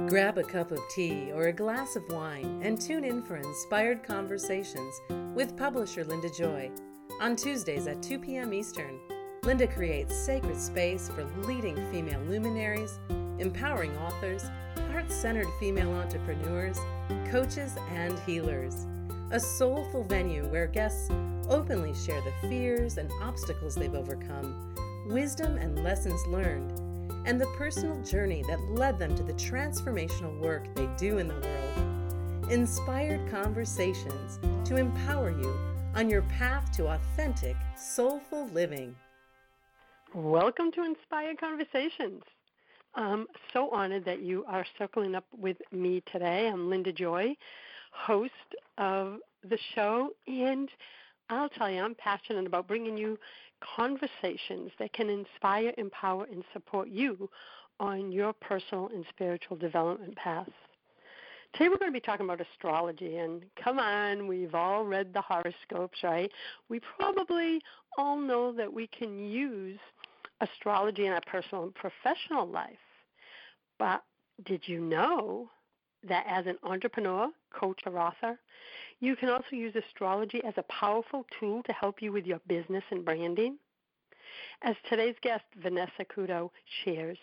Grab a cup of tea or a glass of wine and tune in for Inspired Conversations with publisher Linda Joy. On Tuesdays at 2 p.m. Eastern, Linda creates sacred space for leading female luminaries, empowering authors, heart-centered female entrepreneurs, coaches, and healers. A soulful venue where guests openly share the fears and obstacles they've overcome, wisdom and lessons learned, and the personal journey that led them to the transformational work they do in the world. Inspired Conversations to empower you on your path to authentic, soulful living. Welcome to Inspired Conversations. I'm so honored that you are circling up with me today. I'm Linda Joy, host of the show, and I'll tell you, I'm passionate about bringing you conversations that can inspire, empower, and support you on your personal and spiritual development path. Today we're going to be talking about astrology, and come on, we've all read the horoscopes, right? We probably all know that we can use astrology in our personal and professional life. But did you know that as an entrepreneur, coach, or author, you can also use astrology as a powerful tool to help you with your business and branding? As today's guest, Vanessa Couto, shares,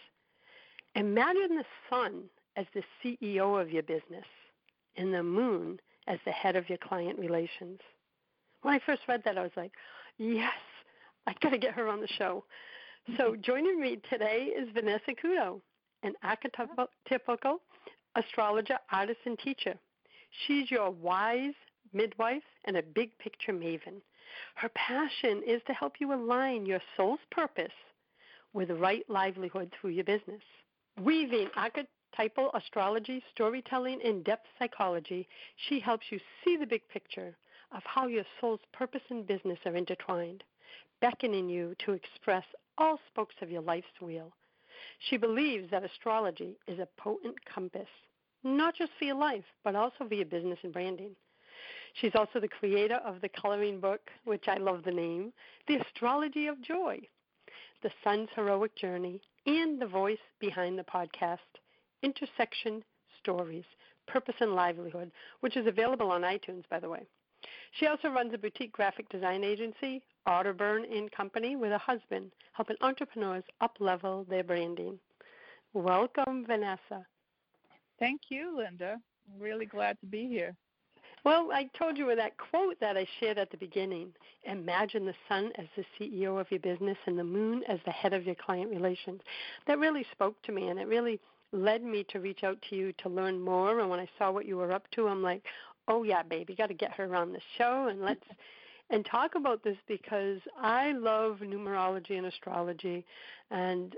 imagine the sun as the CEO of your business and the moon as the head of your client relations. When I first read that, I was like, yes, I got to get her on the show. So joining me today is Vanessa Couto, an archetypical astrologer, artist, and teacher. She's your wise midwife and a big picture maven. Her passion is to help you align your soul's purpose with the right livelihood through your business. Weaving archetypal astrology, storytelling, and depth psychology, she helps you see the big picture of how your soul's purpose and business are intertwined, beckoning you to express all spokes of your life's wheel. She believes that astrology is a potent compass, not just for your life, but also for your business and branding. She's also the creator of the coloring book, which I love the name, The Astrology of Joy, The Sun's Heroic Journey, and the voice behind the podcast, Intersection Stories, Purpose and Livelihood, which is available on iTunes, by the way. She also runs a boutique graphic design agency, Otterburn & Company, with her husband, helping entrepreneurs up-level their branding. Welcome, Vanessa. Thank you, Linda. I'm really glad to be here. Well, I told you with that quote that I shared at the beginning, imagine the sun as the CEO of your business and the moon as the head of your client relations. That really spoke to me, and it really led me to reach out to you to learn more. And when I saw what you were up to, I'm like, oh, yeah, baby, got to get her on the show, and let's and talk about this, because I love numerology and astrology and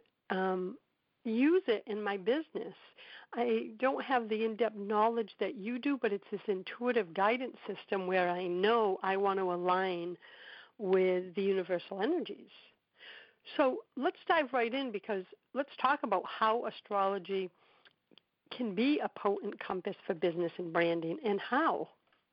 use it in my business. I don't have the in-depth knowledge that you do, but it's this intuitive guidance system where I know I want to align with the universal energies. So let's dive right in, because let's talk about how astrology can be a potent compass for business and branding, and how.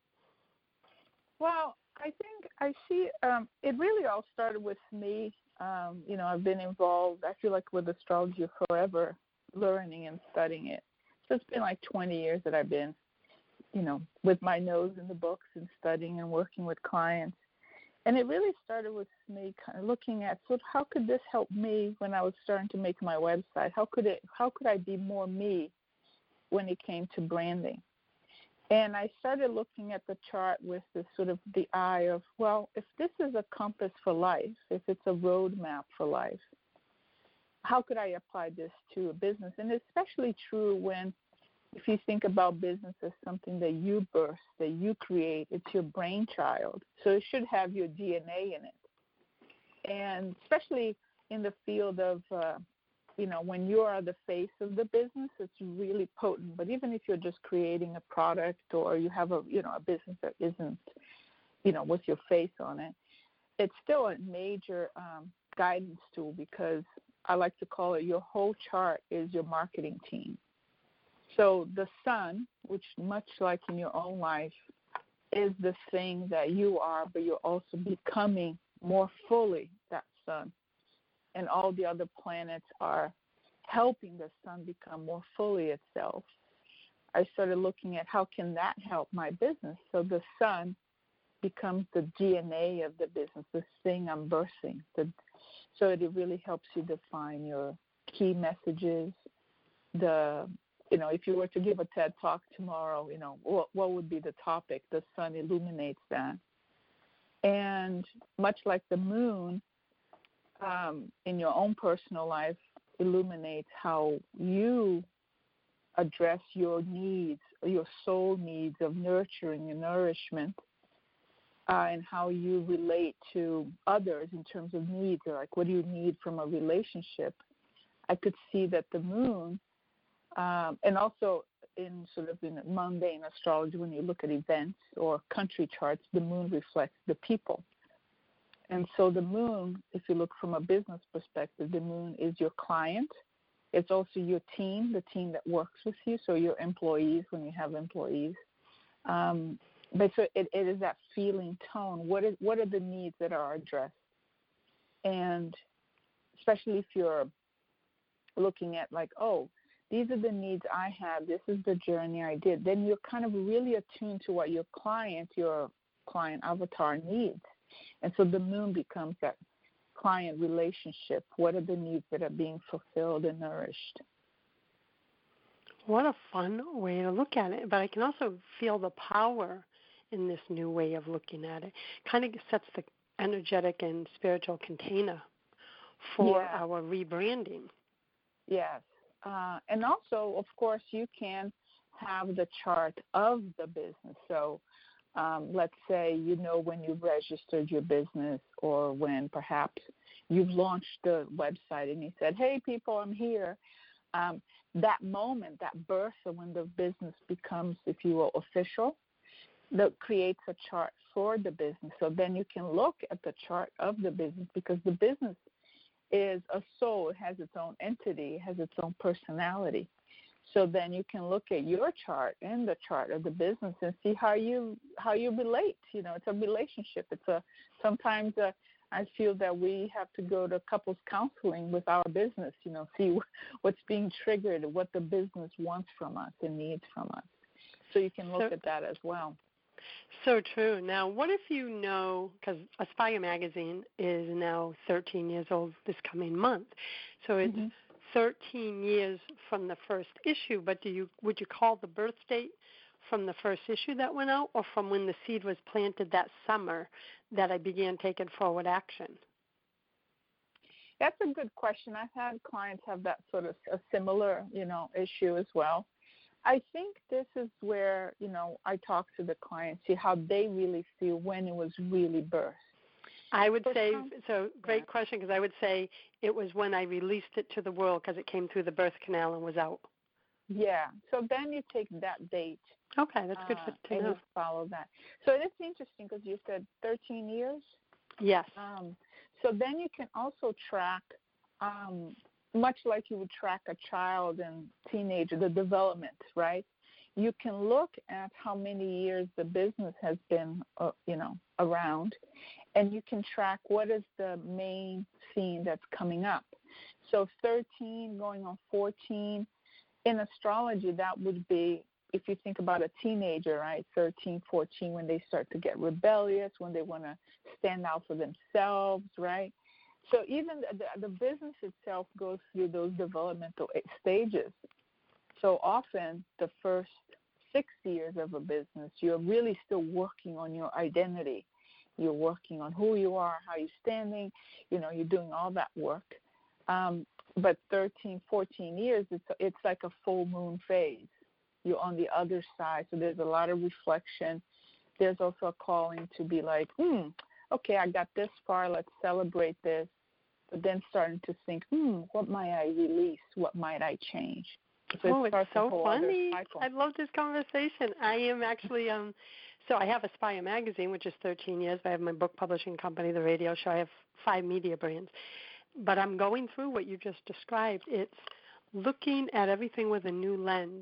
Well, I think I see it really all started with me. I've been involved, I feel like, with astrology forever, learning and studying it. So it's been like 20 years that I've been, with my nose in the books and studying and working with clients. And it really started with me kind of looking at, so how could this help me when I was starting to make my website? How could I be more me when it came to branding? And I started looking at the chart with this sort of the eye of, well, if this is a compass for life, if it's a roadmap for life, how could I apply this to a business? And it's especially true if you think about business as something that you birth, that you create, it's your brainchild. So it should have your DNA in it. And especially in the field of when you are the face of the business, it's really potent. But even if you're just creating a product, or you have a business that isn't, with your face on it, it's still a major guidance tool, because I like to call it your whole chart is your marketing team. So the sun, which much like in your own life, is the thing that you are, but you're also becoming more fully that sun. And all the other planets are helping the sun become more fully itself. I started looking at how can that help my business. So the sun becomes the DNA of the business, this thing I'm birthing. So it really helps you define your key messages. If you were to give a TED Talk tomorrow, what would be the topic? The sun illuminates that. And much like the moon, in your own personal life, illuminates how you address your needs, your soul needs of nurturing and nourishment, and how you relate to others in terms of needs, or like what do you need from a relationship. I could see that the moon, and also in mundane astrology, when you look at events or country charts, the moon reflects the people. And so the moon, if you look from a business perspective, the moon is your client. It's also your team, the team that works with you, so your employees when you have employees. But so it is that feeling tone. What are the needs that are addressed? And especially if you're looking at like, oh, these are the needs I have, this is the journey I did, then you're kind of really attuned to what your client avatar needs. And so the moon becomes that client relationship. What are the needs that are being fulfilled and nourished? What a fun way to look at it. But I can also feel the power in this new way of looking at it. Kind of sets the energetic and spiritual container for our rebranding. Yes. And also, of course, you can have the chart of the business. So let's say when you've registered your business, or when perhaps you've launched the website and you said, hey, people, I'm here. That moment, that birth of when the business becomes, if you will, official, that creates a chart for the business. So then you can look at the chart of the business, because the business is a soul. It has its own entity. It has its own personality. So then you can look at your chart and the chart of the business and see how you relate. It's a relationship. Sometimes I feel that we have to go to couples counseling with our business, see what's being triggered, what the business wants from us and needs from us. So you can look at that as well. So true. Now, what if because Aspire Magazine is now 13 years old this coming month, so it's 13 years from the first issue, but would you call the birth date from the first issue that went out, or from when the seed was planted that summer that I began taking forward action? That's a good question. I've had clients have that sort of a similar, issue as well. I think this is where, I talk to the client, see how they really feel when it was really birthed. I would say, great question, because I would say it was when I released it to the world, because it came through the birth canal and was out. Yeah, so then you take that date. Okay, that's good to know. And you follow that. So it's interesting because you said 13 years? Yes. So then you can also track, much like you would track a child and teenager, the development, right? You can look at how many years the business has been, around, and you can track what is the main theme that's coming up. So 13 going on 14. In astrology, that would be, if you think about a teenager, right, 13, 14, when they start to get rebellious, when they want to stand out for themselves, right? So even the business itself goes through those developmental stages. So often the first 6 years of a business, you're really still working on your identity. You're working on who you are, how you're standing, you're doing all that work. But 13, 14 years, it's like a full moon phase. You're on the other side, so there's a lot of reflection. There's also a calling to be like, okay, I got this far, let's celebrate this. But then starting to think, what might I release? What might I change? So it's so funny. I love this conversation. I am actually, so I have Aspire Magazine, which is 13 years. I have my book publishing company, the radio show. I have 5 media brands. But I'm going through what you just described. It's looking at everything with a new lens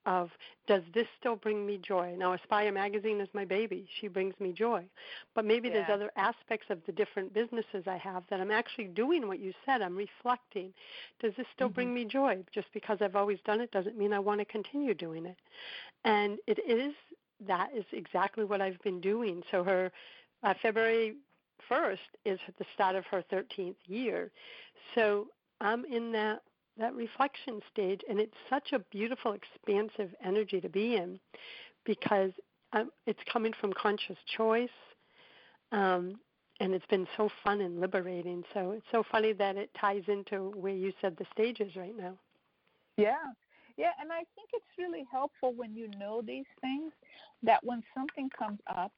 of, does this still bring me joy? Now, Aspire Magazine is my baby. She brings me joy. But maybe there's other aspects of the different businesses I have that I'm actually doing what you said. I'm reflecting. Does this still bring me joy? Just because I've always done it doesn't mean I want to continue doing it. And that is exactly what I've been doing. So her February 1st is the start of her 13th year. So I'm in that reflection stage, and it's such a beautiful, expansive energy to be in because it's coming from conscious choice, and it's been so fun and liberating. So it's so funny that it ties into where you said the stage is right now. Yeah, and I think it's really helpful when you know these things, that when something comes up,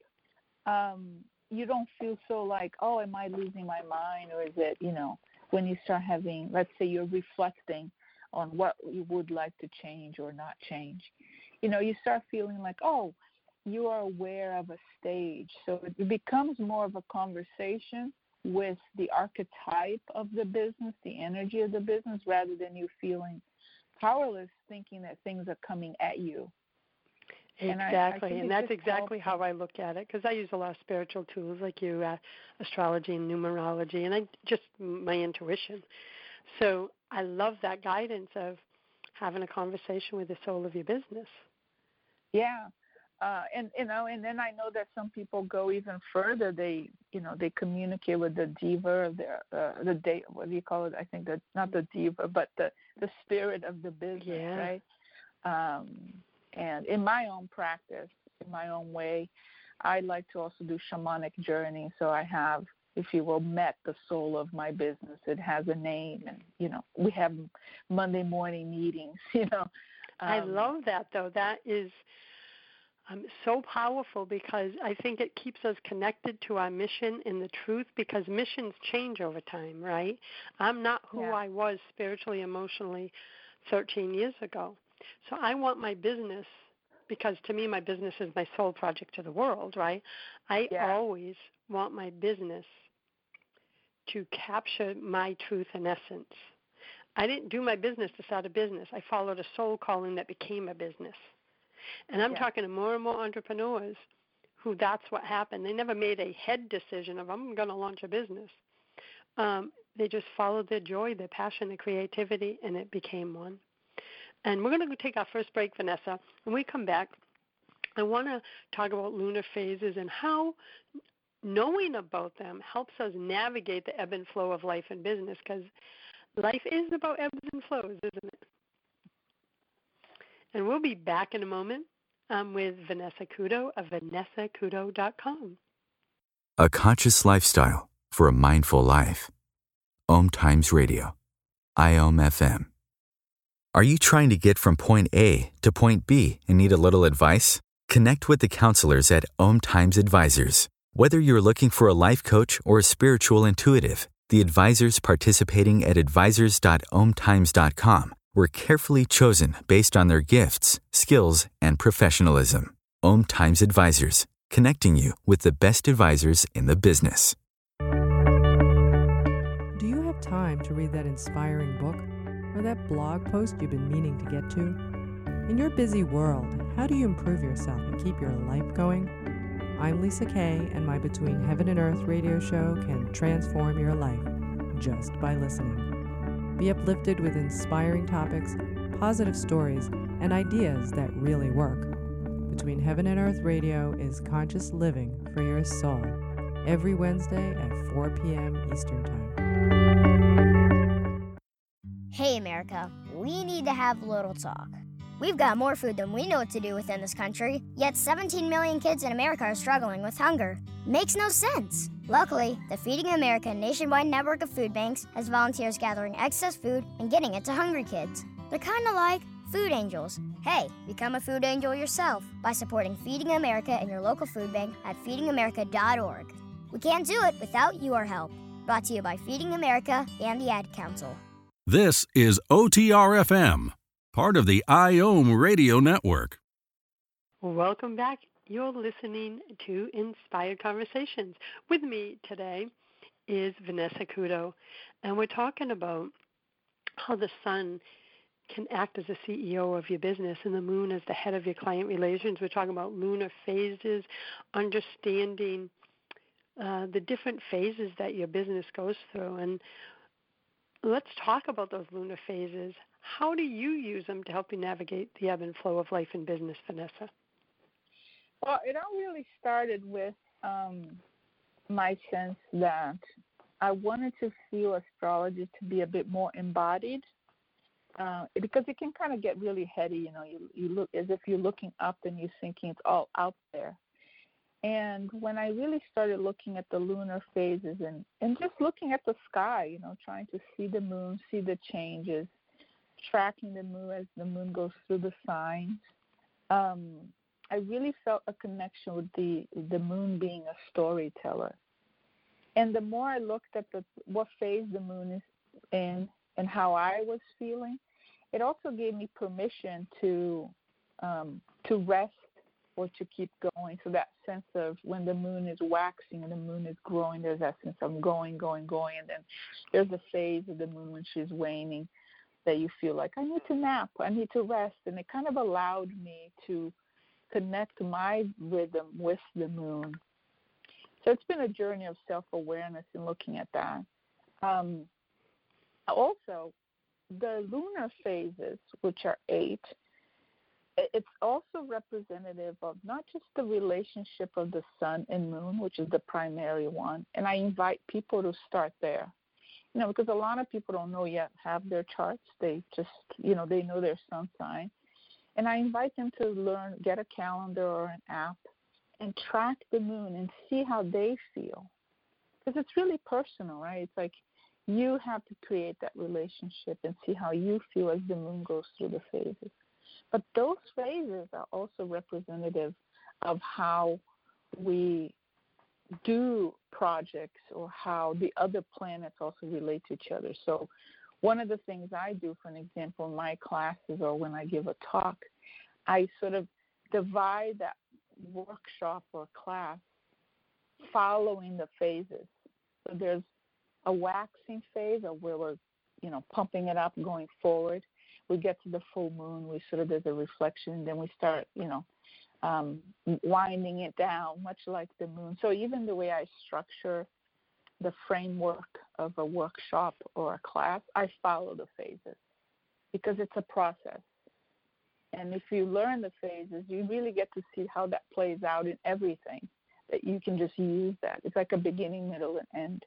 you don't feel so like, oh, am I losing my mind, or is it, when you start having, let's say you're reflecting on what you would like to change or not change, you start feeling like, oh, you are aware of a stage. So it becomes more of a conversation with the archetype of the business, the energy of the business, rather than you feeling powerless, thinking that things are coming at you. Exactly, and that's exactly how I look at it, because I use a lot of spiritual tools like you, astrology and numerology, and my intuition. So I love that guidance of having a conversation with the soul of your business. Yeah, and then I know that some people go even further. They communicate with the diva, or what do you call it? I think that not the diva, but the spirit of the business, right? And in my own practice, in my own way, I like to also do shamanic journey. So I have, if you will, met the soul of my business. It has a name, and, we have Monday morning meetings, I love that, though. That is so powerful, because I think it keeps us connected to our mission and the truth, because missions change over time, right? I'm not who I was spiritually, emotionally 13 years ago. So I want my business, because to me my business is my soul project to the world, right? I always want my business to capture my truth and essence. I didn't do my business to start a business. I followed a soul calling that became a business. And I'm talking to more and more entrepreneurs who that's what happened. They never made a head decision of, I'm going to launch a business. They just followed their joy, their passion, their creativity, and it became one. And we're going to take our first break, Vanessa. When we come back, I want to talk about lunar phases and how knowing about them helps us navigate the ebb and flow of life and business, because life is about ebbs and flows, isn't it? And we'll be back in a moment with Vanessa Kudo of VanessaKudo.com. A conscious lifestyle for a mindful life. Om Times Radio. IOM FM. Are you trying to get from point A to point B and need a little advice? Connect with the counselors at Om Times Advisors. Whether you're looking for a life coach or a spiritual intuitive, the advisors participating at advisors.omtimes.com were carefully chosen based on their gifts, skills, and professionalism. Om Times Advisors, connecting you with the best advisors in the business. Do you have time to read that inspiring book or that blog post you've been meaning to get to? In your busy world, how do you improve yourself and keep your life going? I'm Lisa Kay, and my Between Heaven and Earth radio show can transform your life just by listening. Be uplifted with inspiring topics, positive stories, and ideas that really work. Between Heaven and Earth Radio is conscious living for your soul, every Wednesday at 4 p.m. Eastern Time. Hey, America, we need to have a little talk. We've got more food than we know what to do with in this country, yet 17 million kids in America are struggling with hunger. Makes no sense. Luckily, the Feeding America nationwide network of food banks has volunteers gathering excess food and getting it to hungry kids. They're kind of like food angels. Hey, become a food angel yourself by supporting Feeding America in your local food bank at feedingamerica.org. We can't do it without your help. Brought to you by Feeding America and the Ad Council. This is OTR-FM, part of the IOM Radio Network. Welcome back. You're listening to Inspired Conversations. With me today is Vanessa Kudo, and we're talking about how the sun can act as a CEO of your business, and the moon as the head of your client relations. We're talking about lunar phases, understanding the different phases that your business goes through. And let's talk about those lunar phases. How do you use them to help you navigate the ebb and flow of life and business, Vanessa? Well, it all really started with my sense that I wanted to feel astrology to be a bit more embodied, because it can kind of get really heady. You look as if you're looking up and you're thinking it's all out there. And when I really started looking at the lunar phases and just looking at the sky, trying to see the moon, see the changes, tracking the moon as the moon goes through the signs, I really felt a connection with the moon being a storyteller. And the more I looked at what phase the moon is in and how I was feeling, it also gave me permission to rest or to keep going. So that sense of when the moon is waxing and the moon is growing, there's that sense of going. And then there's a phase of the moon when she's waning that you feel like, I need to nap, I need to rest. And it kind of allowed me to connect my rhythm with the moon. So it's been a journey of self-awareness in looking at that. Also, the lunar phases, which are 8, it's also representative of not just the relationship of the sun and moon, which is the primary one. And I invite people to start there, because a lot of people don't know yet, have their charts. They just, they know their sun sign. And I invite them to get a calendar or an app and track the moon and see how they feel. Because it's really personal, right? It's like you have to create that relationship and see how you feel as the moon goes through the phases. But those phases are also representative of how we do projects or how the other planets also relate to each other. So one of the things I do, for an example, in my classes or when I give a talk, I sort of divide that workshop or class following the phases. So there's a waxing phase of where we're, pumping it up, going forward. We get to the full moon, there's a reflection, and then we start, winding it down, much like the moon. So even the way I structure the framework of a workshop or a class, I follow the phases because it's a process. And if you learn the phases, you really get to see how that plays out in everything, that you can just use that. It's like a beginning, middle, and end.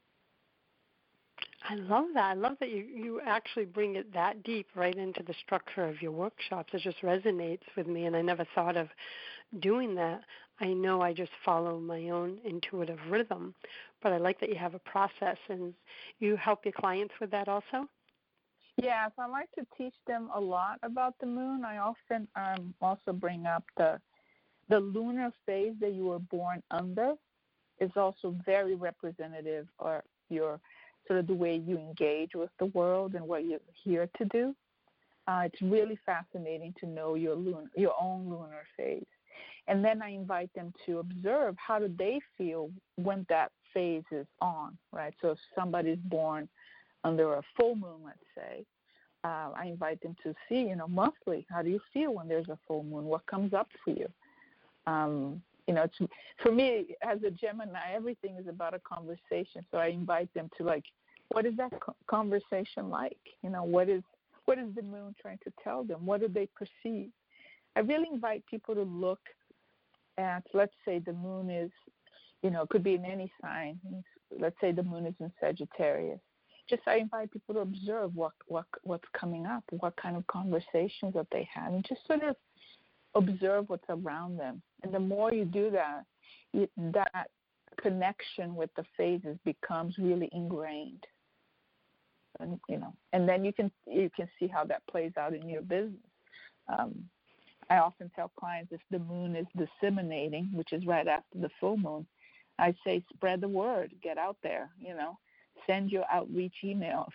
I love that. I love that you actually bring it that deep right into the structure of your workshops. It just resonates with me, and I never thought of doing that. I know I just follow my own intuitive rhythm, but I like that you have a process, and you help your clients with that also? Yes, I like to teach them a lot about the moon. I often also bring up the lunar phase that you were born under is also very representative of your sort of the way you engage with the world and what you're here to do. It's really fascinating to know your own lunar phase. And then I invite them to observe how do they feel when that phase is on, right? So if somebody's born under a full moon, let's say, I invite them to see, monthly, how do you feel when there's a full moon? What comes up for you? It's, for me, as a Gemini, everything is about a conversation. So I invite them to, what is that conversation like? What is the moon trying to tell them? What do they perceive? I really invite people to look at, let's say the moon is, it could be in any sign. Let's say the moon is in Sagittarius. I invite people to observe what's coming up, what kind of conversations that they have, and just sort of observe what's around them. And the more you do that, that connection with the phases becomes really ingrained. And and then you can see how that plays out in your business. I often tell clients if the moon is disseminating, which is right after the full moon, I say spread the word, get out there, send your outreach emails.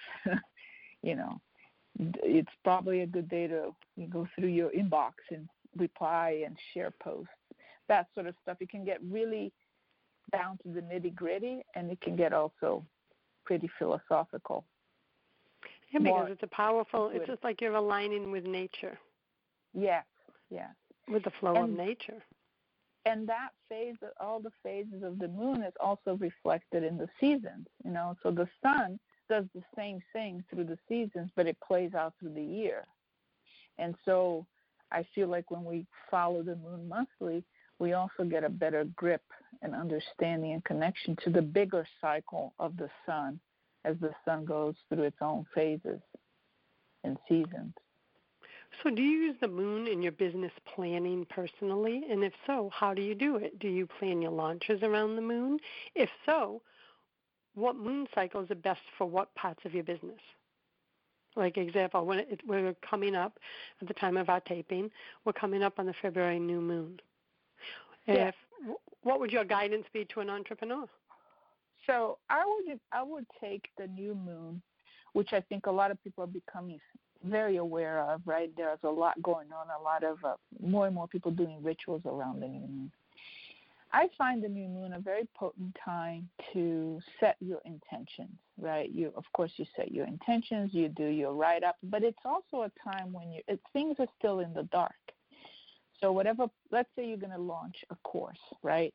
It's probably a good day to go through your inbox and reply and share posts, that sort of stuff. It can get really down to the nitty-gritty, and it can get also pretty philosophical. Yeah, because it's a powerful, it's just like you're aligning with nature. Yes, yes. With the flow of nature. And that phase, all the phases of the moon is also reflected in the seasons, So the sun does the same thing through the seasons, but it plays out through the year. And so I feel like when we follow the moon monthly, we also get a better grip and understanding and connection to the bigger cycle of the sun as the sun goes through its own phases and seasons. So do you use the moon in your business planning personally? And if so, how do you do it? Do you plan your launches around the moon? If so, what moon cycles are best for what parts of your business? Like example, when we're coming up at the time of our taping, we're coming up on the February new moon. Yes. What would your guidance be to an entrepreneur? So I would take the new moon, which I think a lot of people are becoming very aware of, right? There's a lot going on, a lot of more and more people doing rituals around the new moon. I find the new moon a very potent time to set your intentions, right? Of course, you set your intentions, you do your write-up, but it's also a time when things are still in the dark. So let's say you're going to launch a course, right,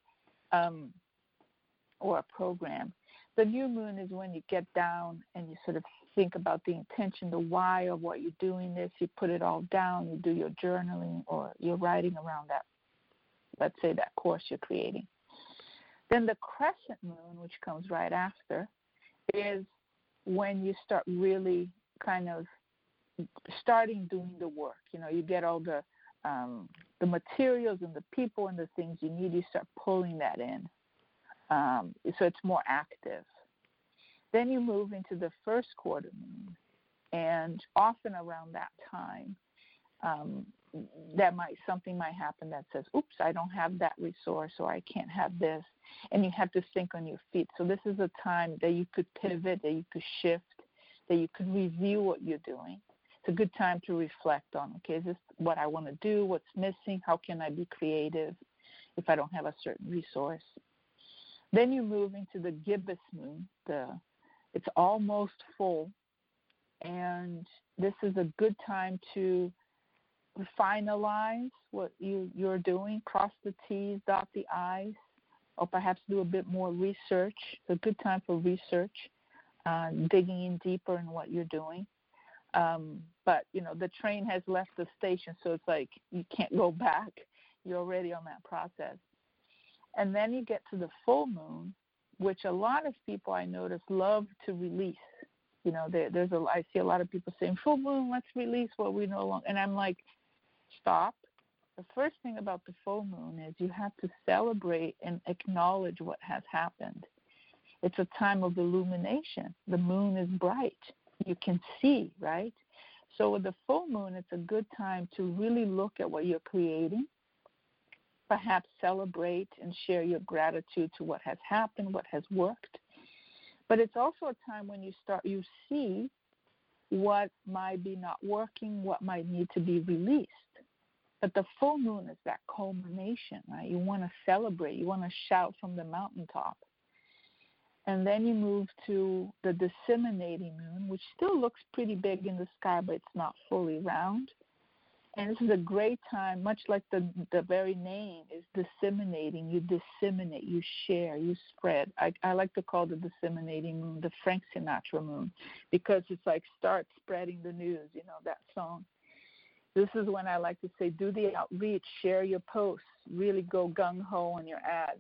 or a program. The new moon is when you get down and you sort of think about the intention, the why of what you're doing this. You put it all down. You do your journaling or your writing around that, let's say, that course you're creating. Then the crescent moon, which comes right after, is when you start really kind of starting doing the work. You get all the materials and the people and the things you need. You start pulling that in. So it's more active. Then you move into the first quarter moon, and often around that time, something might happen that says, oops, I don't have that resource, or I can't have this, and you have to think on your feet. So this is a time that you could pivot, that you could shift, that you could review what you're doing. It's a good time to reflect on, okay, is this what I want to do, what's missing, how can I be creative if I don't have a certain resource. Then you move into the gibbous moon. It's almost full, and this is a good time to finalize what you're doing, cross the T's, dot the I's, or perhaps do a bit more research. It's a good time for research, digging in deeper in what you're doing. But, the train has left the station, so it's like you can't go back. You're already on that process. And then you get to the full moon, which a lot of people I notice love to release. I see a lot of people saying, full moon, let's release what we no longer. And I'm like, stop. The first thing about the full moon is you have to celebrate and acknowledge what has happened. It's a time of illumination. The moon is bright. You can see, right? So with the full moon, it's a good time to really look at what you're creating, perhaps celebrate and share your gratitude to what has happened, what has worked. But it's also a time when you see what might be not working, what might need to be released. But the full moon is that culmination, right? You want to celebrate. You want to shout from the mountaintop. And then you move to the disseminating moon, which still looks pretty big in the sky, but it's not fully round. And this is a great time, much like the very name is disseminating. You disseminate, you share, you spread. I like to call the disseminating moon the Frank Sinatra moon, because it's like start spreading the news, that song. This is when I like to say do the outreach, share your posts, really go gung-ho on your ads.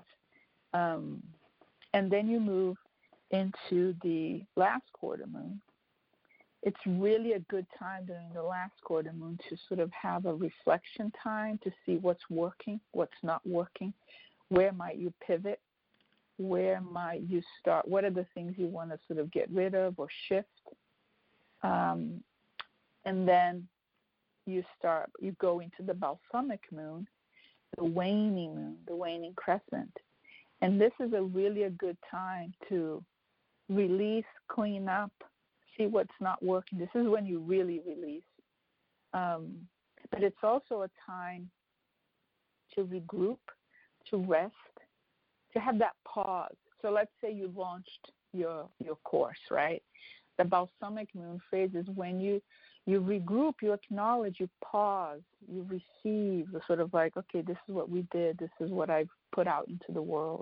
And then you move into the last quarter moon. It's really a good time during the last quarter moon to sort of have a reflection time to see what's working, what's not working, where might you pivot, where might you start, what are the things you want to sort of get rid of or shift. And then you go into the balsamic moon, the waning crescent. And this is really a good time to release, clean up, see what's not working. This is when you really release. But it's also a time to regroup, to rest, to have that pause. So let's say you launched your course, right? The balsamic moon phase is when you regroup, you acknowledge, you pause, you receive the sort of like, okay, this is what we did, this is what I've put out into the world.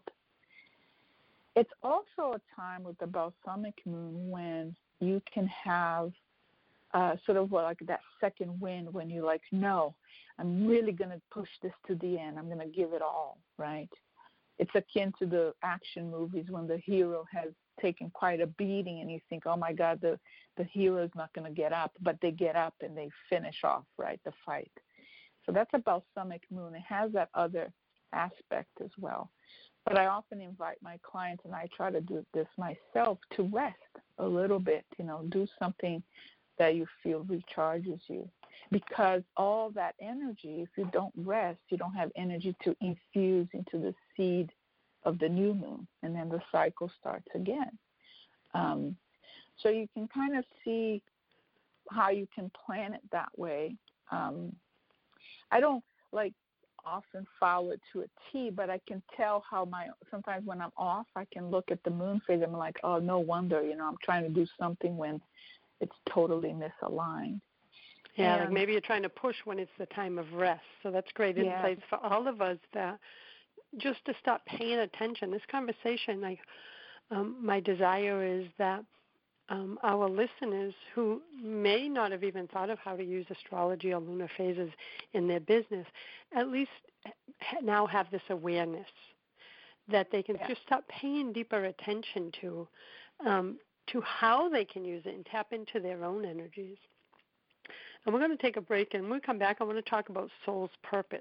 It's also a time with the balsamic moon when you can have sort of like that second wind when you're like, no, I'm really going to push this to the end. I'm going to give it all, right? It's akin to the action movies when the hero has taken quite a beating and you think, oh, my God, the hero's not going to get up. But they get up and they finish off, right, the fight. So that's a balsamic moon. It has that other aspect as well. But I often invite my clients, and I try to do this myself, to rest a little bit, do something that you feel recharges you. Because all that energy, if you don't rest, you don't have energy to infuse into the seed of the new moon, and then the cycle starts again. So you can kind of see how you can plan it that way. I don't often follow it to a T, but I can tell how sometimes when I'm off, I can look at the moon phase. I'm like, oh, no wonder, I'm trying to do something when it's totally misaligned. Yeah, like maybe you're trying to push when it's the time of rest. So that's great insights for all of us, that just to stop paying attention. This conversation, my desire is that our listeners who may not have even thought of how to use astrology or lunar phases in their business, at least now have this awareness that they can just start paying deeper attention to how they can use it and tap into their own energies. And we're going to take a break, and when we come back, I want to talk about soul's purpose.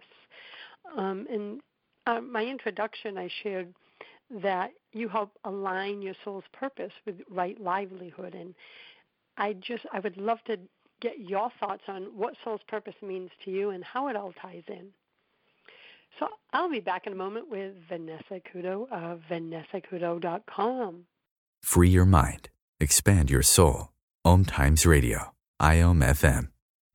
In my introduction, I shared that you help align your soul's purpose with right livelihood. And I would love to get your thoughts on what soul's purpose means to you and how it all ties in. So I'll be back in a moment with Vanessa Kudo of VanessaKudo.com. Free your mind. Expand your soul. Om Times Radio. IOM FM.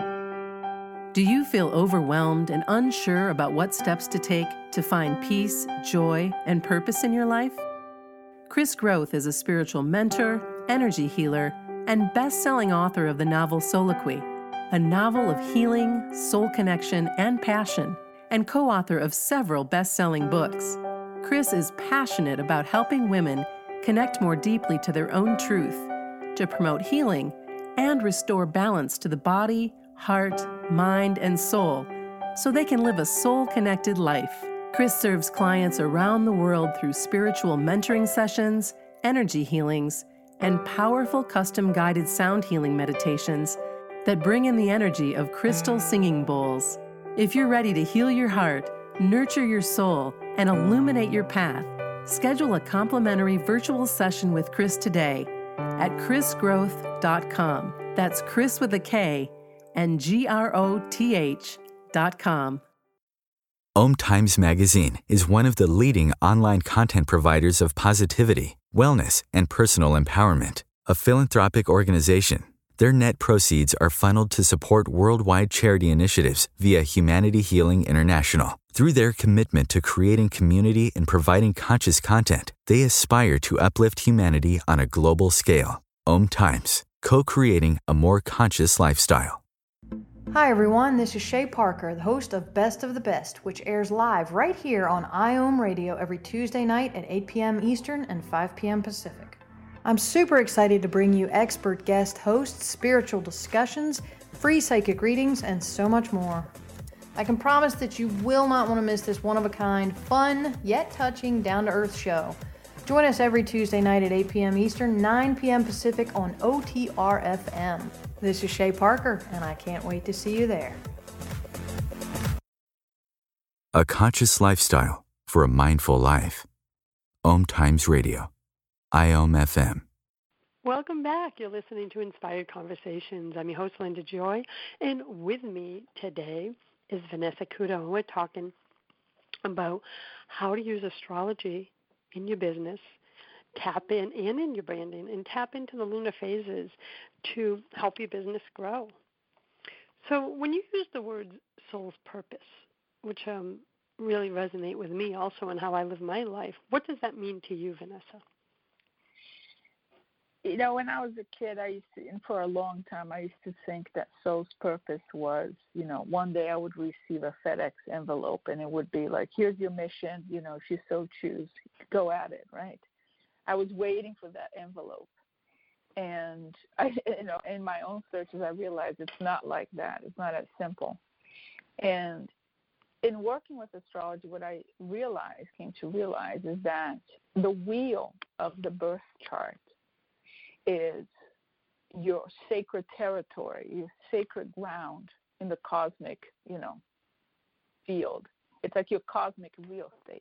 Do you feel overwhelmed and unsure about what steps to take to find peace, joy, and purpose in your life? Chris Groth is a spiritual mentor, energy healer, and best-selling author of the novel Soliloquy, a novel of healing, soul connection, and passion, and co-author of several best-selling books. Chris is passionate about helping women connect more deeply to their own truth, to promote healing, and restore balance to the body, heart, mind, and soul, so they can live a soul-connected life. Chris serves clients around the world through spiritual mentoring sessions, energy healings, and powerful custom-guided sound healing meditations that bring in the energy of crystal singing bowls. If you're ready to heal your heart, nurture your soul, and illuminate your path, schedule a complimentary virtual session with Chris today at chrisgroth.com. That's Chris with a K and GROTH.com. Om Times Magazine is one of the leading online content providers of positivity, wellness, and personal empowerment. A philanthropic organization, their net proceeds are funneled to support worldwide charity initiatives via Humanity Healing International. Through their commitment to creating community and providing conscious content, they aspire to uplift humanity on a global scale. Om Times, co-creating a more conscious lifestyle. Hi everyone, this is Shay Parker, the host of Best of the Best, which airs live right here on IOM Radio every Tuesday night at 8 p.m. Eastern and 5 p.m. Pacific. I'm super excited to bring you expert guest hosts, spiritual discussions, free psychic readings, and so much more. I can promise that you will not want to miss this one-of-a-kind, fun, yet touching, down-to-earth show. Join us every Tuesday night at 8 p.m. Eastern, 9 p.m. Pacific on OTR-FM. This is Shay Parker, and I can't wait to see you there. A conscious lifestyle for a mindful life. Om Times Radio. IOM FM. Welcome back. You're listening to Inspired Conversations. I'm your host, Linda Joy, and with me today is Vanessa Kudo, and we're talking about how to use astrology in your business, tap in and in your branding, and tap into the lunar phases to help your business grow. So when you use the word soul's purpose, which really resonate with me also in how I live my life, what does that mean to you, Vanessa? when I was a kid, I used to, and for a long time, I used to think that soul's purpose was, one day I would receive a FedEx envelope, and it would be like, here's your mission, if you so choose, go at it, right? I was waiting for that envelope. And, in my own searches, I realized it's not like that. It's not as simple. And in working with astrology, what I came to realize is that the wheel of the birth chart is your sacred territory, your sacred ground in the cosmic, field. It's like your cosmic real estate.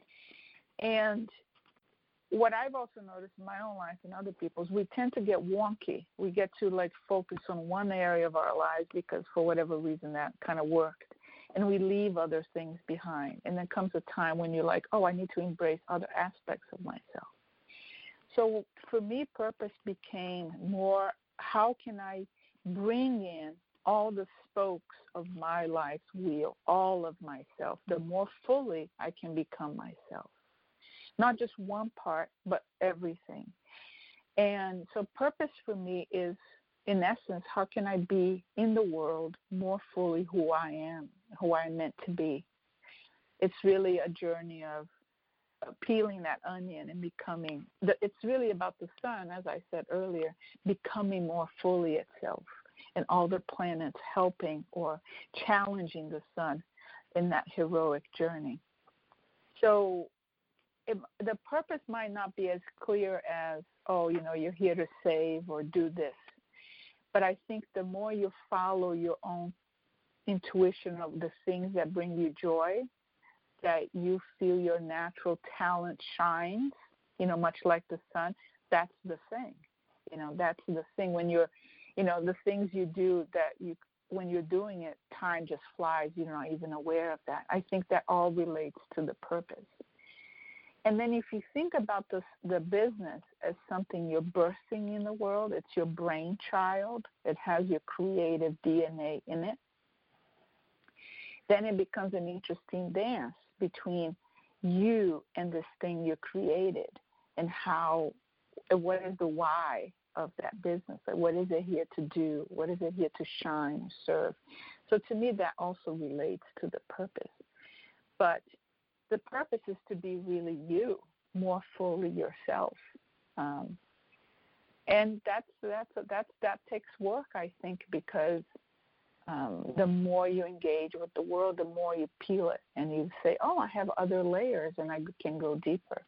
And what I've also noticed in my own life and other people's, we tend to get wonky. We get to focus on one area of our lives because for whatever reason that kind of worked. And we leave other things behind. And then comes a time when you're like, oh, I need to embrace other aspects of myself. So for me, purpose became more, how can I bring in all the spokes of my life's wheel, all of myself, the more fully I can become myself. Not just one part, but everything. And so purpose for me is, in essence, how can I be in the world more fully who I am, who I'm meant to be? It's really a journey of peeling that onion and becoming, it's really about the sun, as I said earlier, becoming more fully itself, and all the planets helping or challenging the sun in that heroic journey. So the purpose might not be as clear as, you're here to save or do this. But I think the more you follow your own intuition of the things that bring you joy, that you feel your natural talent shines, much like the sun, that's the thing. That's the thing when you're, the things you do when you're doing it, time just flies. You're not even aware of that. I think that all relates to the purpose. And then if you think about the business as something you're birthing in the world, it's your brainchild. It has your creative DNA in it. Then it becomes an interesting dance between you and this thing you created, and what is the why of that business? Like, what is it here to do? What is it here to shine, serve? So to me, that also relates to the purpose. But the purpose is to be really you, more fully yourself. And that takes work, I think, because the more you engage with the world, the more you peel it, and you say, "Oh, I have other layers, and I can go deeper."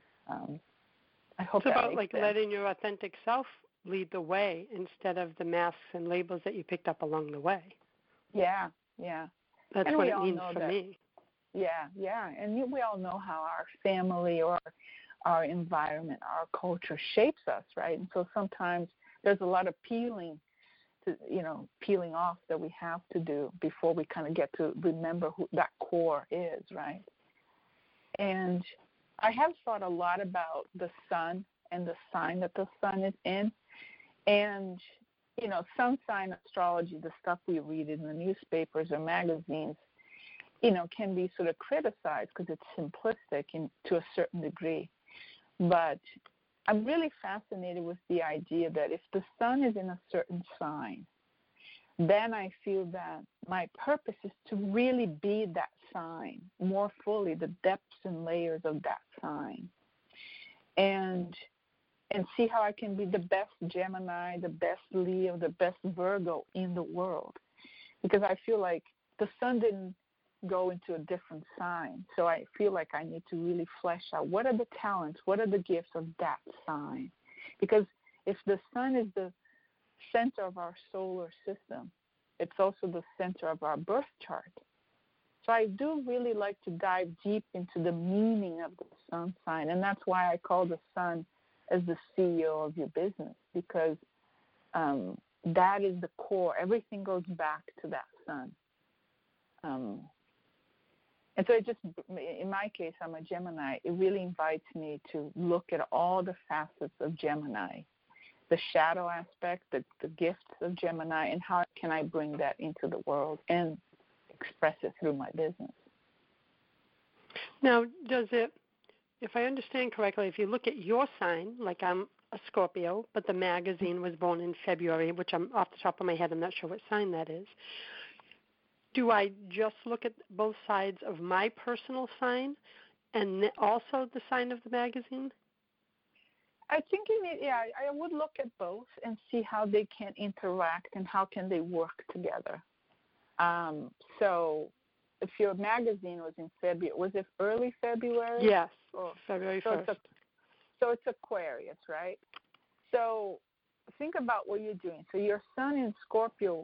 I hope it's that about makes sense. letting your authentic self lead the way instead of the masks and labels that you picked up along the way. Yeah. That's and what it means for me. Yeah, and we all know how our family or our environment, our culture shapes us, right? And so sometimes there's a lot of peeling off that we have to do before we kind of get to remember who that core is, right? And I have thought a lot about the sun and the sign that the sun is in. And, sun sign astrology, the stuff we read in the newspapers or magazines, can be sort of criticized because it's simplistic to a certain degree. But I'm really fascinated with the idea that if the sun is in a certain sign, then I feel that my purpose is to really be that sign more fully, the depths and layers of that sign, and see how I can be the best Gemini, the best Leo, the best Virgo in the world. Because I feel like the sun didn't go into a different sign. So I feel like I need to really flesh out what are the talents, what are the gifts of that sign. Because if the sun is the center of our solar system, it's also the center of our birth chart. So I do really like to dive deep into the meaning of the sun sign. And that's why I call the sun as the CEO of your business, because that is the core. Everything goes back to that sun. And so it just, in my case, I'm a Gemini. It really invites me to look at all the facets of Gemini, the shadow aspect, the gifts of Gemini, and how can I bring that into the world and express it through my business. Now, does it, if I understand correctly, if you look at your sign, like I'm a Scorpio, but the magazine was born in February, which I'm off the top of my head, I'm not sure what sign that is. Do I just look at both sides of my personal sign and also the sign of the magazine? I think I would look at both and see how they can interact and how can they work together. So if your magazine was in February, was it early February? Yes, February 1st. So it's Aquarius, right? So think about what you're doing. So your sun in Scorpio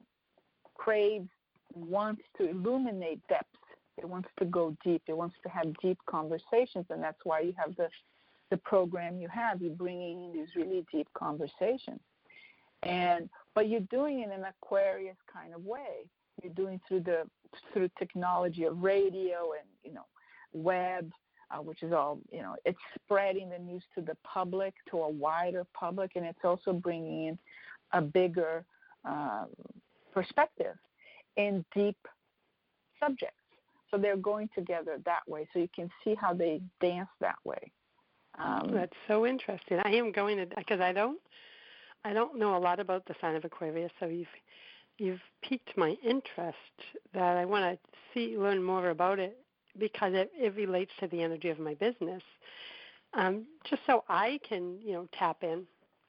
wants to illuminate depth. It wants to go deep. It wants to have deep conversations, and that's why you have the program you have. You're bringing in these really deep conversations. But you're doing it in an Aquarius kind of way. You're doing through technology of radio and, web, which is all, it's spreading the news to the public, to a wider public, and it's also bringing in a bigger perspective in deep subjects. So they're going together that way. So you can see how they dance that way. That's so interesting. I am going to, because I don't know a lot about the sign of Aquarius, so you've piqued my interest that I want to learn more about it, because it relates to the energy of my business, just so I can, tap in.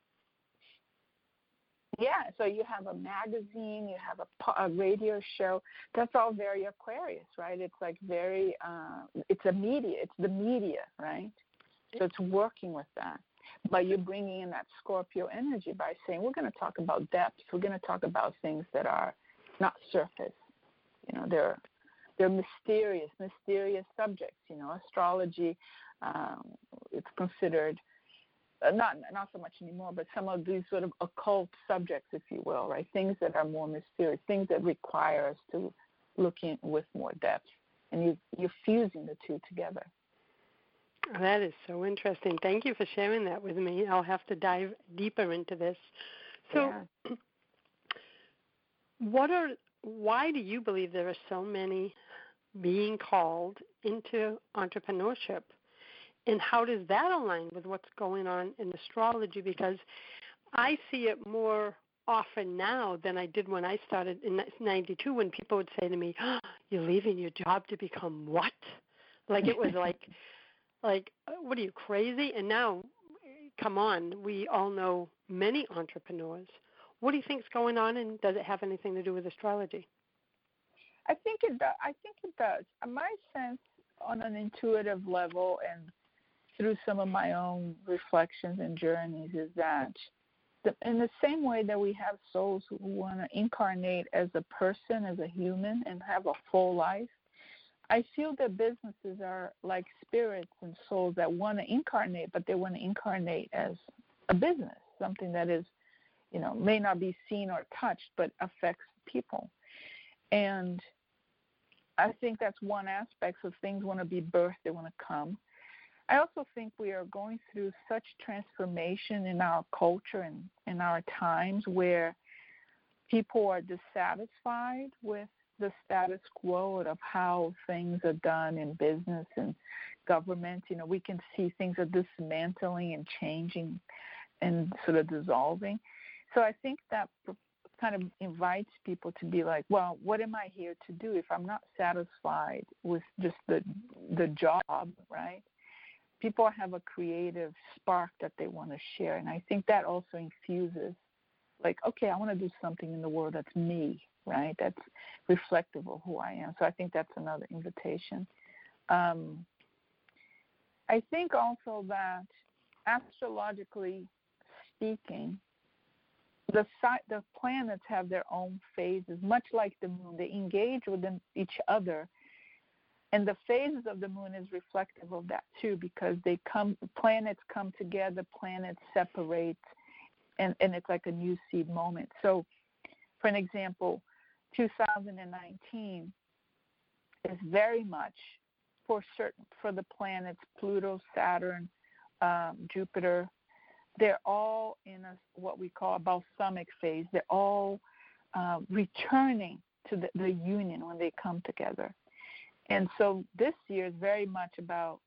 Yeah, so you have a magazine, you have a radio show. That's all very Aquarius, right? It's like very, it's the media, right? So it's working with that. But you're bringing in that Scorpio energy by saying, we're going to talk about depth. We're going to talk about things that are not surface. They're mysterious subjects. Astrology, it's considered not so much anymore, but some of these sort of occult subjects, if you will, right? Things that are more mysterious, things that require us to look in with more depth. And you're fusing the two together. That is so interesting. Thank you for sharing that with me. I'll have to dive deeper into this. So why do you believe there are so many being called into entrepreneurship? And how does that align with what's going on in astrology? Because I see it more often now than I did when I started in 92, when people would say to me, you're leaving your job to become what? Like it was like, what are you, crazy? And now, come on, we all know many entrepreneurs. What do you think is going on, and does it have anything to do with astrology? I think it does. My sense on an intuitive level and through some of my own reflections and journeys is that in the same way that we have souls who want to incarnate as a person, as a human, and have a full life, I feel that businesses are like spirits and souls that want to incarnate, but they want to incarnate as a business, something that is, may not be seen or touched, but affects people. And I think that's one aspect of things want to be birthed, they want to come. I also think we are going through such transformation in our culture and in our times where people are dissatisfied with the status quo of how things are done in business and government. We can see things are dismantling and changing and sort of dissolving. So I think that kind of invites people to be like, well, what am I here to do if I'm not satisfied with just the job, right? People have a creative spark that they want to share, and I think that also infuses, like, okay, I want to do something in the world that's me, right? That's reflective of who I am. So I think that's another invitation. I think also that astrologically speaking, the planets have their own phases, much like the moon. They engage with each other. And the phases of the moon is reflective of that too, because planets come together, planets separate, and it's like a new seed moment. So, for an example, 2019 is very much for the planets Pluto, Saturn, Jupiter. They're all in what we call a balsamic phase. They're all returning to the union when they come together. And so this year is very much about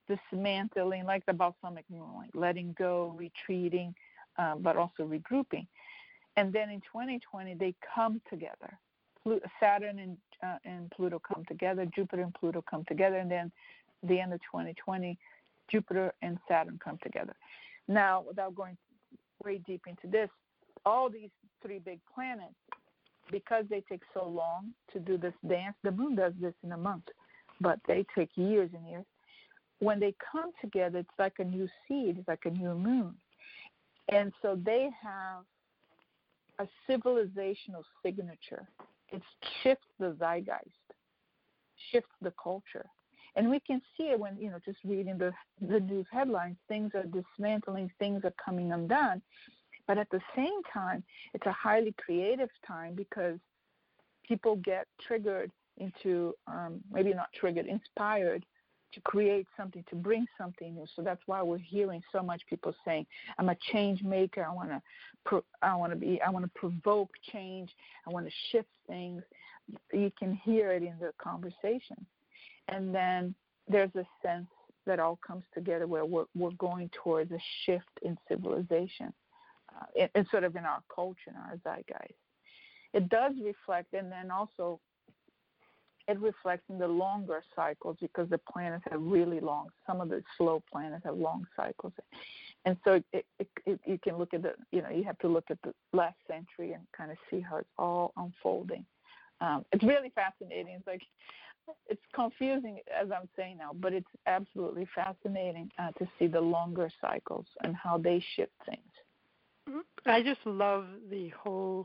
dismantling, like the balsamic moon, like letting go, retreating, but also regrouping. And then in 2020, they come together. Saturn and Pluto come together, Jupiter and Pluto come together, and then the end of 2020, Jupiter and Saturn come together. Now, without going way deep into this, all these three big planets, because they take so long to do this dance, the moon does this in a month, but they take years and years. When they come together, it's like a new seed, it's like a new moon. And so they have a civilizational signature. It shifts the zeitgeist, shifts the culture. And we can see it when, just reading the news headlines, things are dismantling, things are coming undone. But at the same time, it's a highly creative time because people get triggered into, maybe not triggered, inspired to create something, to bring something new. So that's why we're hearing so much people saying, I'm a change maker. I want to provoke change. I want to shift things. You can hear it in the conversation. And then there's a sense that all comes together where we're going towards a shift in civilization, and sort of in our culture, in our zeitgeist. It does reflect, and then also it reflects in the longer cycles because the planets have really long, some of the slow planets have long cycles. And so you can look at you have to look at the last century and kind of see how it's all unfolding. It's really fascinating. It's confusing as I'm saying now, but it's absolutely fascinating to see the longer cycles and how they shift things. I just love the whole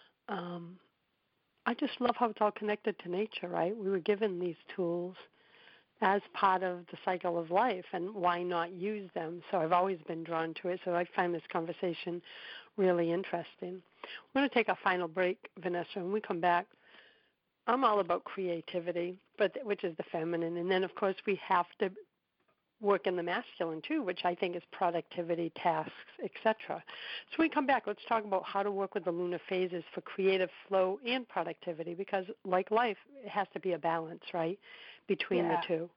I just love how it's all connected to nature, right? We were given these tools as part of the cycle of life, and why not use them? So I've always been drawn to it, so I find this conversation really interesting. We're going to take a final break, Vanessa. When we come back, I'm all about creativity, which is the feminine, and then, of course, we have to work in the masculine, too, which I think is productivity, tasks, etc. So when we come back, let's talk about how to work with the lunar phases for creative flow and productivity, because like life, it has to be a balance, right, between the two.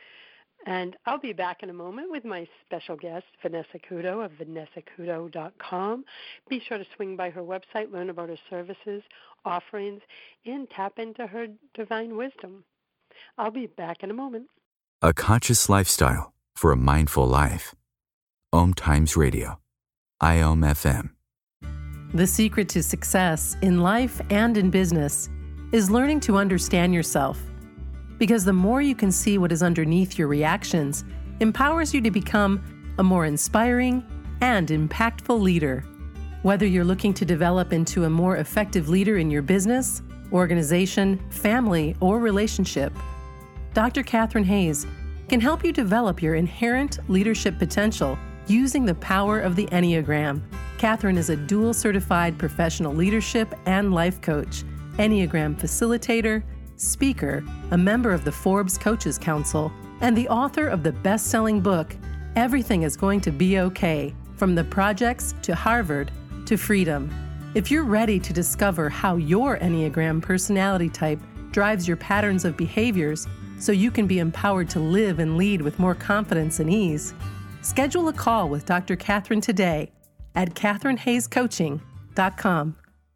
And I'll be back in a moment with my special guest, Vanessa Kudo of VanessaKudo.com. Be sure to swing by her website, learn about her services, offerings, and tap into her divine wisdom. I'll be back in a moment. A conscious lifestyle for a mindful life. Om Times Radio. IOM FM. The secret to success in life and in business is learning to understand yourself. Because the more you can see what is underneath your reactions empowers you to become a more inspiring and impactful leader. Whether you're looking to develop into a more effective leader in your business, organization, family, or relationship, Dr. Catherine Hayes can help you develop your inherent leadership potential using the power of the Enneagram. Catherine is a dual certified professional leadership and life coach, Enneagram facilitator, speaker, a member of the Forbes Coaches Council, and the author of the best-selling book, Everything is Going to Be Okay, From the Projects to Harvard to Freedom. If you're ready to discover how your Enneagram personality type drives your patterns of behaviors so you can be empowered to live and lead with more confidence and ease, schedule a call with Dr. Catherine today at CatherineHayesCoaching.com.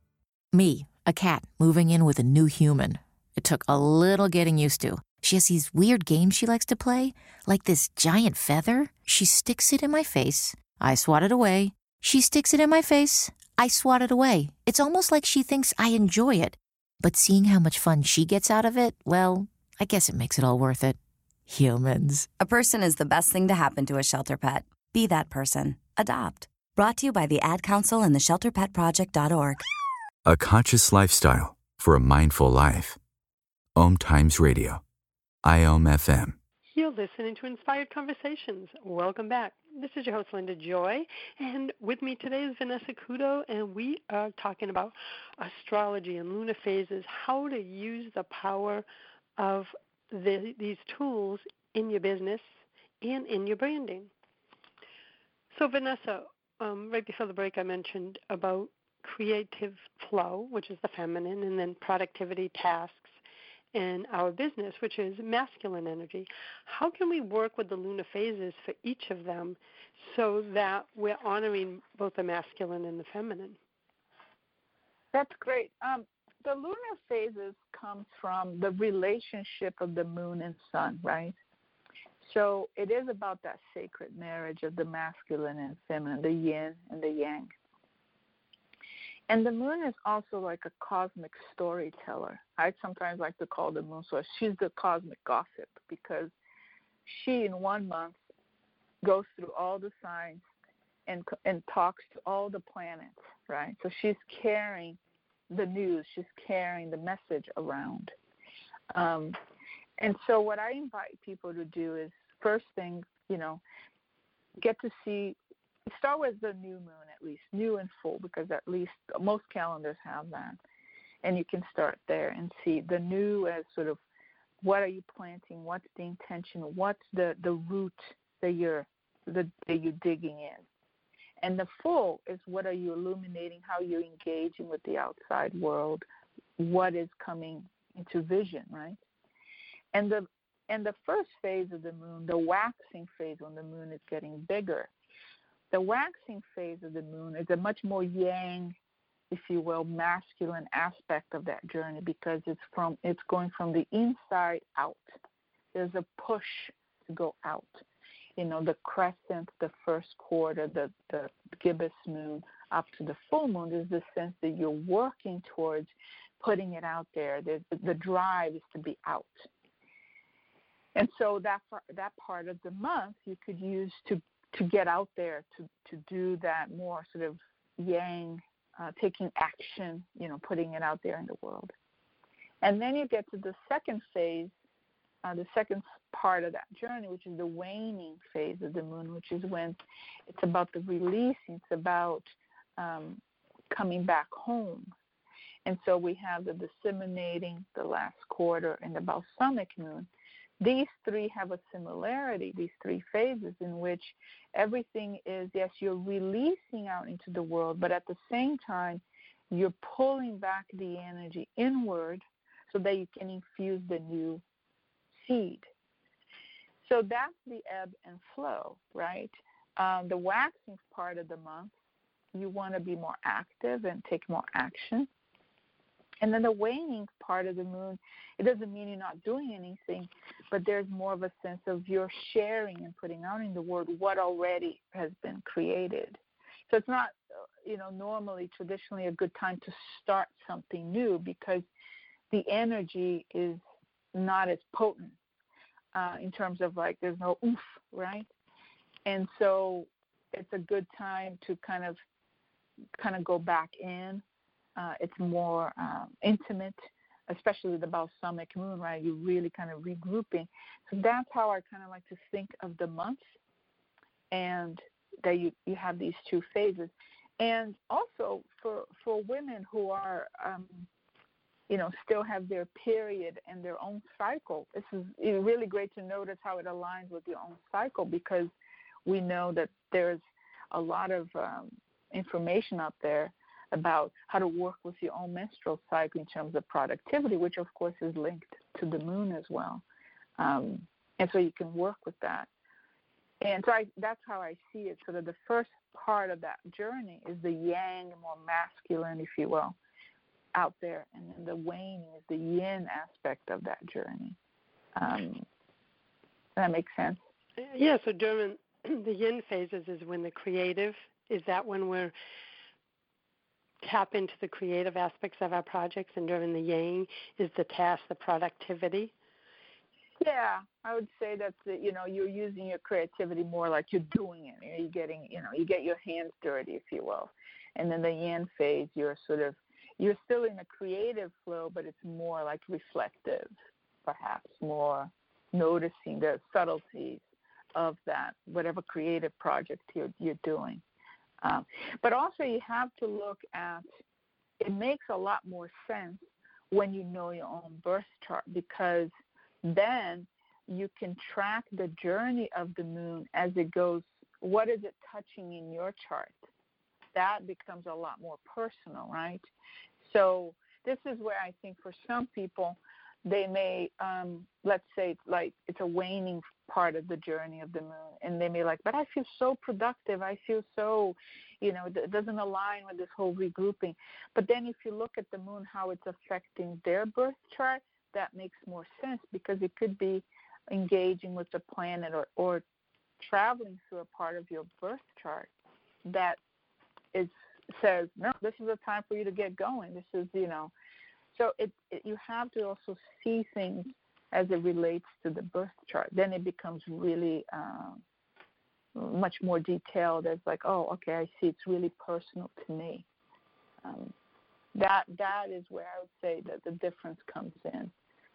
Me, a cat moving in with a new human. It took a little getting used to. She has these weird games she likes to play, like this giant feather. She sticks it in my face. I swat it away. She sticks it in my face. I swat it away. It's almost like she thinks I enjoy it. But seeing how much fun she gets out of it, well, I guess it makes it all worth it. Humans. A person is the best thing to happen to a shelter pet. Be that person. Adopt. Brought to you by the Ad Council and the ShelterPetProject.org. A conscious lifestyle for a mindful life. Om Times Radio. IOM FM. You're listening to Inspired Conversations. Welcome back. This is your host, Linda Joy, and with me today is Vanessa Kudo, and we are talking about astrology and lunar phases, how to use the power of these tools in your business and in your branding. So, Vanessa, right before the break I mentioned about creative flow, which is the feminine, and then productivity, tasks, in our business, which is masculine energy. How can we work with the lunar phases for each of them so that we're honoring both the masculine and the feminine? That's great. The lunar phases come from the relationship of the moon and sun, right? So it is about that sacred marriage of the masculine and feminine, the yin and the yang. And the moon is also like a cosmic storyteller. I sometimes like to call the moon source. She's the cosmic gossip because she, in 1 month, goes through all the signs and talks to all the planets, right? So she's carrying the news. She's carrying the message around. And so what I invite people to do is, first thing, get to see, start with the new moon at least, new and full, because at least most calendars have that. And you can start there and see the new as sort of what are you planting, what's the intention, what's the root that you're digging in. And the full is what are you illuminating, how you're engaging with the outside world, what is coming into vision, right? And the first phase of the moon, the waxing phase when the moon is getting bigger, the waxing phase of the moon is a much more yang, if you will, masculine aspect of that journey because it's going from the inside out. There's a push to go out. The crescent, the first quarter, the gibbous moon up to the full moon, there's the sense that you're working towards putting it out there. The drive is to be out. And so that part of the month you could use to get out there, to do that more sort of yang, taking action, putting it out there in the world. And then you get to the second phase, the second part of that journey, which is the waning phase of the moon, which is when it's about the releasing, it's about coming back home. And so we have the disseminating, the last quarter, and the balsamic moon. These three have a similarity, these three phases in which everything is, yes, you're releasing out into the world, but at the same time, you're pulling back the energy inward so that you can infuse the new seed. So that's the ebb and flow, right? The waxing part of the month, you want to be more active and take more action. And then the waning part of the moon, it doesn't mean you're not doing anything, but there's more of a sense of you're sharing and putting out in the world what already has been created. So it's not, normally, traditionally a good time to start something new because the energy is not as potent in terms of like there's no oomph, right? And so it's a good time to kind of go back in. It's more intimate, especially with the balsamic moon, right? You're really kind of regrouping. So that's how I kind of like to think of the months, and that you have these two phases. And also for women who are, still have their period and their own cycle, this is really great to notice how it aligns with your own cycle because we know that there's a lot of information out there about how to work with your own menstrual cycle in terms of productivity, which of course is linked to the moon as well. And so you can work with that. And so that's how I see it. Sort of the first part of that journey is the yang, more masculine, if you will, out there. And then the waning is the yin aspect of that journey. Does that make sense? Yeah, so during the yin phases is when the creative, is that when we're tap into the creative aspects of our projects, and during the yang is the task, the productivity? Yeah, I would say that you're using your creativity more like you're doing it. You're getting, you get your hands dirty, if you will. And then the yin phase, you're still in a creative flow, but it's more like reflective, perhaps more noticing the subtleties of that, whatever creative project you're doing. But also you have to look at, it makes a lot more sense when you know your own birth chart, because then you can track the journey of the moon as it goes. What is it touching in your chart? That becomes a lot more personal, right? So this is where I think for some people, they may, let's say, like it's a waning part of the journey of the moon, and they may like, but I feel so productive. I feel so, it doesn't align with this whole regrouping. But then if you look at the moon, how it's affecting their birth chart, that makes more sense, because it could be engaging with the planet or traveling through a part of your birth chart that says, no, this is a time for you to get going. This is, So you have to also see things as it relates to the birth chart. Then it becomes really much more detailed as like, oh, okay, I see, it's really personal to me. That is where I would say that the difference comes in.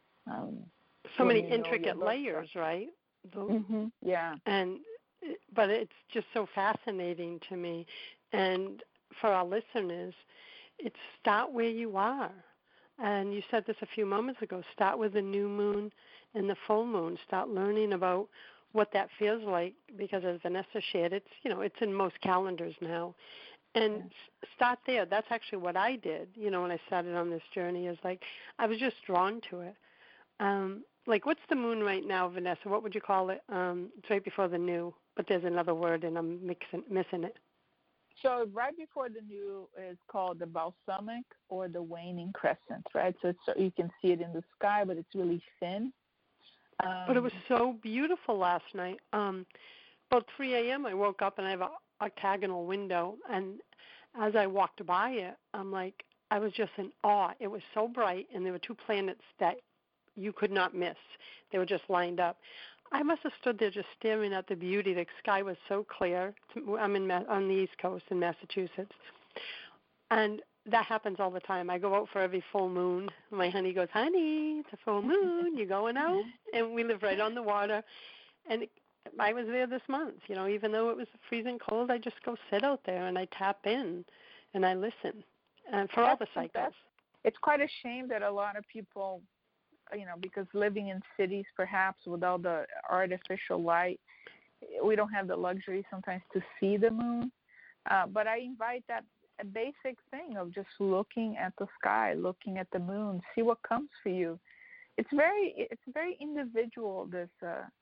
So many intricate layers, right? Yeah. But it's just so fascinating to me. And for our listeners, it's start where you are. And you said this a few moments ago, start with the new moon and the full moon. Start learning about what that feels like, because as Vanessa shared, it's in most calendars now. And start there. That's actually what I did, when I started on this journey, is like I was just drawn to it. Like, what's the moon right now, Vanessa? What would you call it? It's right before the new, but there's another word, and I'm missing it. So right before the new is called the balsamic or the waning crescent, right? So you can see it in the sky, but it's really thin. But it was so beautiful last night. About 3 a.m. I woke up, and I have an octagonal window, and as I walked by it, I was just in awe. It was so bright, and there were two planets that you could not miss. They were just lined up. I must have stood there just staring at the beauty. The sky was so clear. I'm on the East Coast in Massachusetts. And that happens all the time. I go out for every full moon. My honey goes, honey, it's a full moon. You going out? And we live right on the water. And I was there this month. Even though it was freezing cold, I just go sit out there and I tap in and I listen. And for all the cycles. It's quite a shame that a lot of people, because living in cities perhaps with all the artificial light, we don't have the luxury sometimes to see the moon. But I invite that a basic thing of just looking at the sky, looking at the moon, see what comes for you. It's very individual, this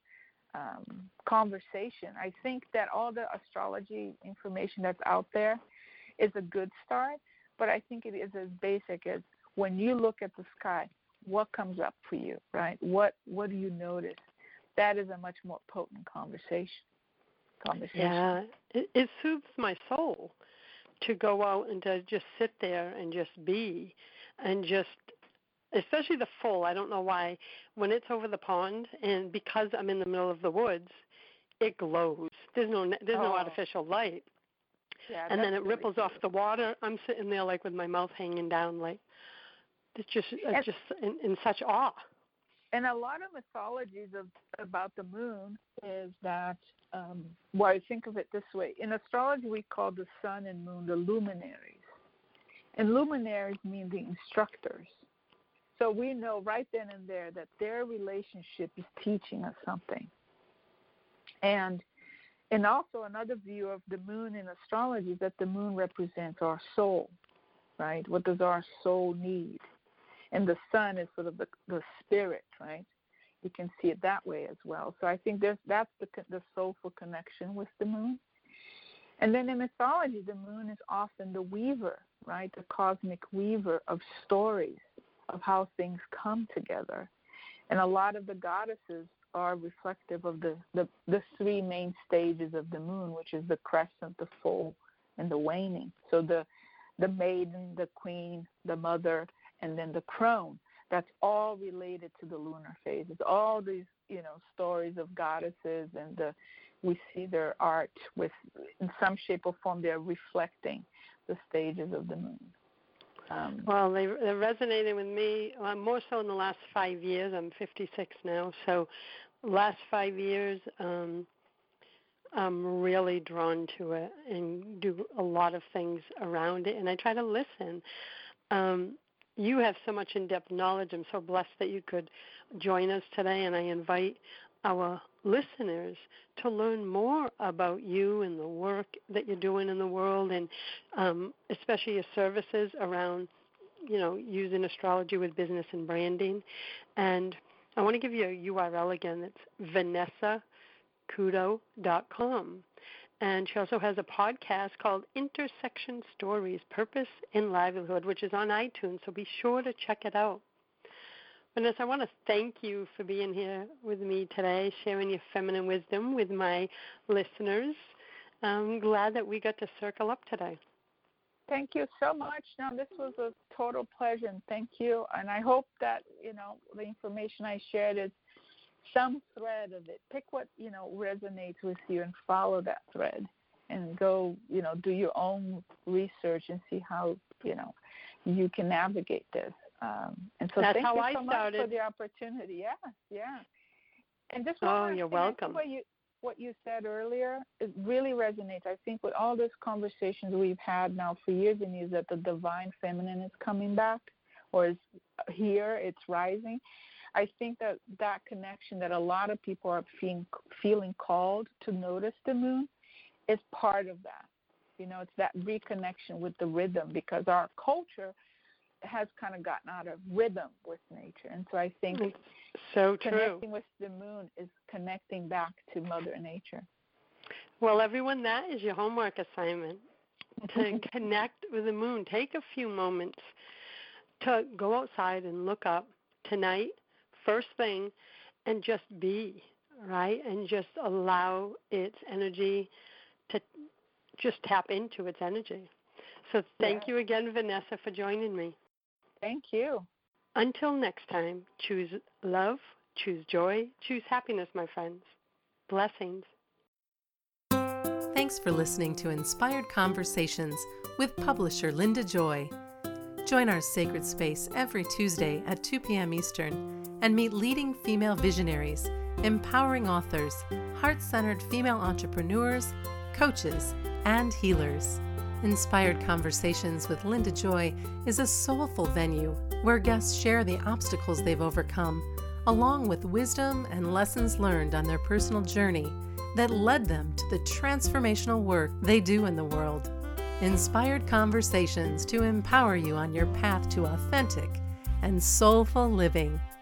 conversation. I think that all the astrology information that's out there is a good start, but I think it is as basic as when you look at the sky, what comes up for you, right? What do you notice? That is a much more potent conversation. Yeah, it soothes my soul to go out and to just sit there and just be, and just, especially the full. I don't know why, when it's over the pond, and because I'm in the middle of the woods, it glows. There's no artificial light. Yeah, and then it really ripples cool. off the water. I'm sitting there like with my mouth hanging down, like it's just in such awe. And a lot of mythologies about the moon is that, well, I think of it this way. In astrology, we call the sun and moon the luminaries. And luminaries mean the instructors. So we know right then and there that their relationship is teaching us something. And also another view of the moon in astrology is that the moon represents our soul, right? What does our soul need? And the sun is sort of the spirit, right? You can see it that way as well. So I think that's the soulful connection with the moon. And then in mythology, the moon is often the weaver, right? The cosmic weaver of stories, of how things come together. And a lot of the goddesses are reflective of the three main stages of the moon, which is the crescent, the full, and the waning. So the maiden, the queen, the mother, and then the crone. That's all related to the lunar phase. It's all these, stories of goddesses, and we see their art with, in some shape or form, they're reflecting the stages of the moon. Well, they're resonating with me more so in the last 5 years. I'm 56 now, so last 5 years, I'm really drawn to it and do a lot of things around it, and I try to listen. You have so much in-depth knowledge. I'm so blessed that you could join us today, and I invite our listeners to learn more about you and the work that you're doing in the world, and especially your services around using astrology with business and branding. And I want to give you a URL again. It's VanessaCudo.com. And she also has a podcast called Intersection Stories, Purpose and Livelihood, which is on iTunes, so be sure to check it out. Vanessa, I want to thank you for being here with me today, sharing your feminine wisdom with my listeners. I'm glad that we got to circle up today. Thank you so much. No, this was a total pleasure, and thank you. And I hope that, the information I shared is some thread of it. Pick what, resonates with you and follow that thread and go, do your own research and see how, you can navigate this. And so that's thank how you I so started. much for the opportunity. Yeah. And just you're welcome. What you said earlier, it really resonates. I think with all these conversations we've had now for years and years that the divine feminine is coming back or is here, it's rising. I think that connection that a lot of people are feeling called to notice the moon is part of that. It's that reconnection with the rhythm because our culture has kind of gotten out of rhythm with nature. And so I think connecting with the moon is connecting back to Mother Nature. Well, everyone, that is your homework assignment, to connect with the moon. Take a few moments to go outside and look up tonight, first thing, and just be, right? And just allow its energy to just tap into its energy. So thank you again, Vanessa, for joining me. Thank you. Until next time, choose love, choose joy, choose happiness, my friends. Blessings. Thanks for listening to Inspired Conversations with publisher Linda Joy. Join our sacred space every Tuesday at 2 p.m. Eastern and meet leading female visionaries, empowering authors, heart-centered female entrepreneurs, coaches, and healers. Inspired Conversations with Linda Joy is a soulful venue where guests share the obstacles they've overcome, along with wisdom and lessons learned on their personal journey that led them to the transformational work they do in the world. Inspired Conversations to empower you on your path to authentic and soulful living.